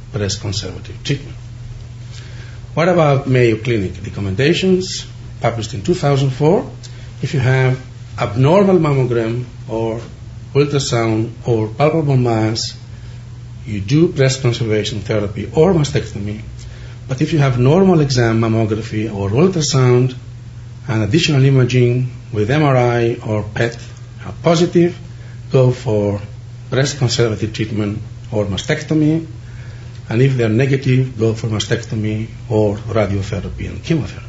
breast conservative treatment. What about Mayo Clinic recommendations published in 2004? If you have abnormal mammogram or ultrasound or palpable mass, you do breast conservation therapy or mastectomy. But if you have normal exam mammography or ultrasound and additional imaging with MRI or PET are positive, go for breast conservative treatment or mastectomy. And if they're negative, go for mastectomy or radiotherapy and chemotherapy.